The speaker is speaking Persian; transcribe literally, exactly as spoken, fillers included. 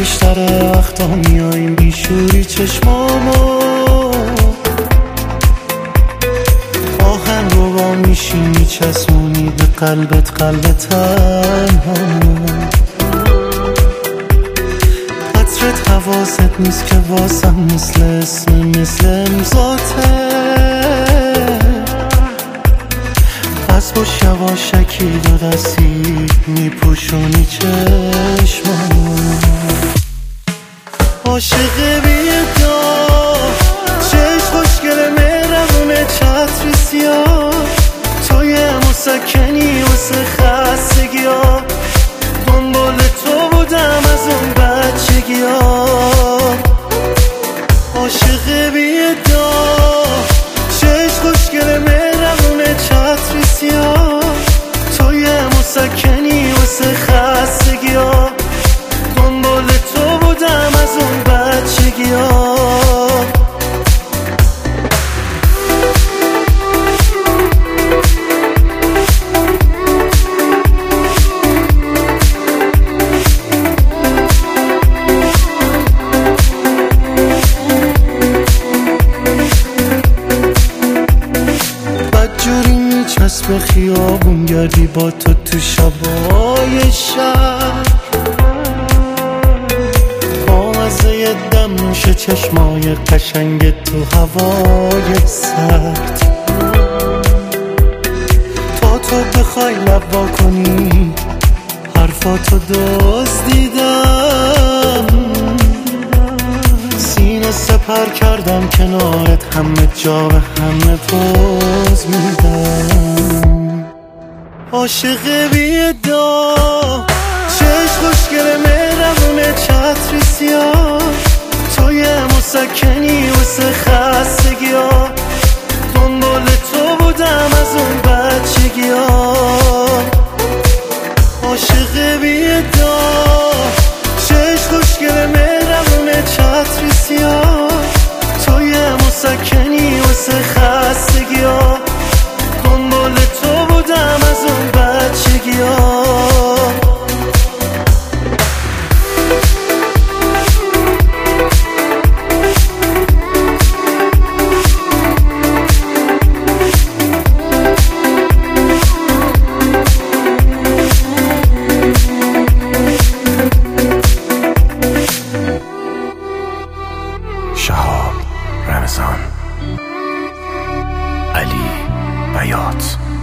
بیشتر وقتا میاییم بیشوری چشمامو آهنگ رو با میشی میچسبونی به قلبت قلب تنهامو قطرت حواست نیست که واسم مثل اسم مثل امضاته پس با یواشکی دو دستی میپوشونی چشمامو عاشق بی‌ادعا چشم خوشگل مهربونه چتر سیاه تو یه مسکنی واسه خستگی‌ها دنبال تو بودم از اون بچگی‌ها عاشق بی‌ادعا چشم خوشگل مهربونه چتر سیاه تو یه مسکنی واسه خستگی‌ها دنبال تو بودم از اون بچگی‌ها بدجوری میچسبه خیابون گردی با تو تو شبای شهر بامزه دم میشه چشمای قشنگ تو هوای سرد تا تو بخوای لب وا کنی حرفاتو دزدیدم سینه سپر کردم کنارت همه جا به همه پوز میدم عاشق بی‌ادعا چشم خوشگل مهربونه چتر سیاه تو یه مسکنی واسه خستگی‌ها دنبال تو بودم از اون بچگی‌ها عاشق بی‌ادعا چشم خوشگل مهربونه چتر سیاه تو یه مسکنی واسه خستگی‌ها دنبال تو بودم از اون بچگی‌ها شهاب رمضان علی بیات